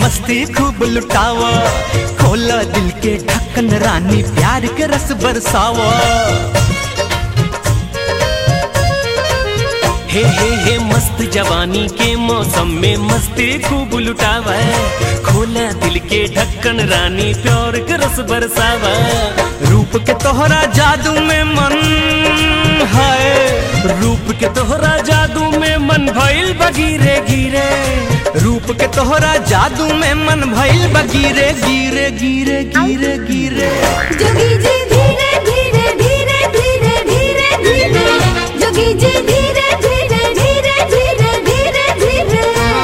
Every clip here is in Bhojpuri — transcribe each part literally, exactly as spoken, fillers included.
मस्ती खूब लुटावा, खोला दिल के ढक्कन रानी प्यार के रस बरसावा। हे हे हे मस्त जवानी के मौसम में मस्ती खूब लुटावा, खोला दिल के ढक्कन रानी प्यार के रस बरसावा। रूप के तोहरा जादू में मन है, रूप के तोहरा जादू में मन भइल बगीरे गिरे, रूप के तोहरा जादू में मन भइल बगीरे गिरे गिरे गिरे गिरे। जोगी जी धीरे धीरे धीरे धीरे धीरे धीरे, जोगी जी धीरे धीरे धीरे धीरे धीरे धीरे।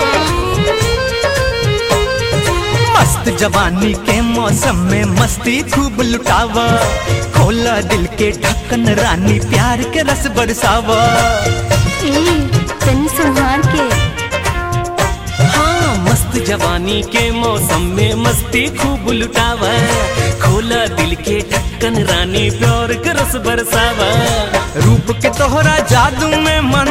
मस्त जवानी के मौसम में मस्ती खूब लुटावा, खोला दिल के ढक्कन रानी प्यार के रस बरसावा। तन संहार के हाँ मस्त जवानी के मौसम में मस्ती खूब लुटावा, खोला दिल के ढक्कन रानी प्यार के रस बरसावा। रूप के तोहरा जादू में मन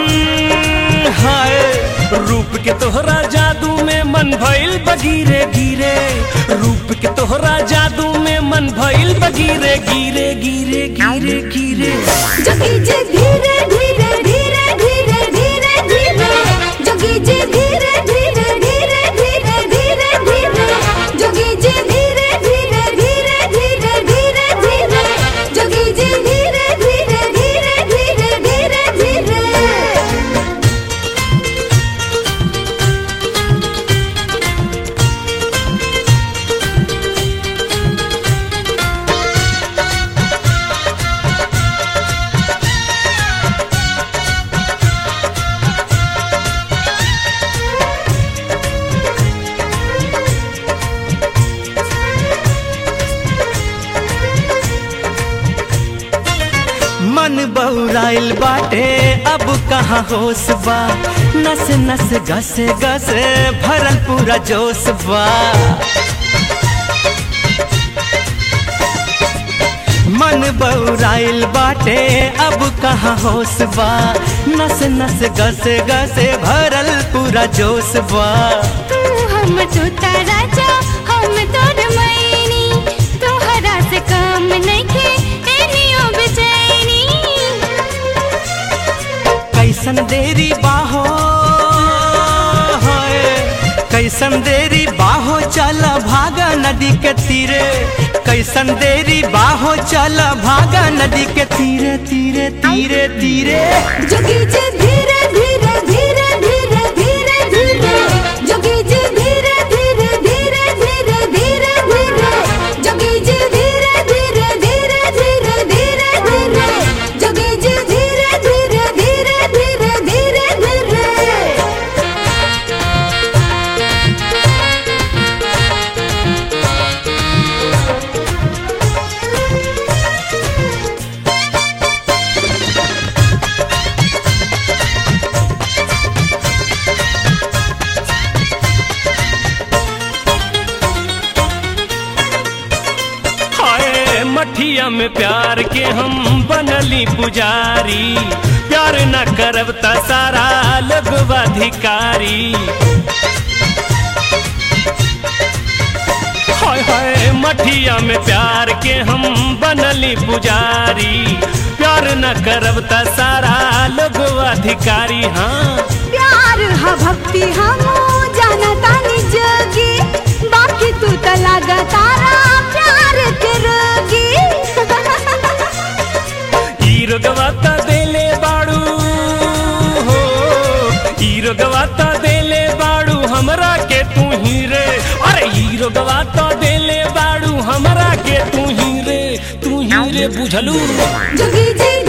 है, रूप के तोहरा जादू में मन भइल बगीरे गिरे, रूप के तोहरा जादू में मन भइल बगीरे गिरे गिरे गिरे गिरे। जोगी जी धीरे धीरे धीरे धीरे धीरे धीरे, जोगी जी धीरे धीरे धीरे धीरे धीरे धीरे, जोगी जी धीरे धीरे धीरे धीरे धीरे धीरे, जोगी जी धीरे धीरे धीरे धीरे धीरे धीरे। मन बहुराइल बाटे अब कहाँ होश बा, नस नस गसे गसे भरल पूरा जोश बा। मन बहुराइल बाटे अब कहाँ होश बा, नस नस गसे गसे भरल पूरा जोश बा। तू हम टूटा राजा हम तोर मैनी, तोहरा से काम नइखे एनियो बेचैनी। कैसन देरी बाहो होए, कैसन देरी बाहो चला भागा नदी के तीरे, कैसन देरी बाहो चला भागा नदी के तीरे तीरे तीरे तीरे। जोगी जी धीरे धीरे धीरे धीरे धीरे धीरे, जोगी जी धीरे धीरे धीरे धीरे धीरे धीरे, जोगी जी धीरे धीरे धीरे धीरे धीरे धीरे, जोगी जी धीरे धीरे धीरे धीरे धीरे धीरे। मठिया में प्यार के हम बनली पुजारी, प्यार न करब त सारा लगवाधिकारी। हाय हाय मठिया में प्यार के हम बनली पुजारी, प्यार न करब त सारा लगवाधिकारी। हाँ प्यार हा भक्ति हम जानता नि जोगी, बाकी तू त लागा तारा प्यार के रोगी। ई रोगवा त देले बाड़ू हो, ई रोगवा त देले बाड़ू हमरा के तू ही रे, अरे ई रोगवा त देले बाड़ू हमरा के तू ही रे, तू ही रे बुझलू। जोगी जी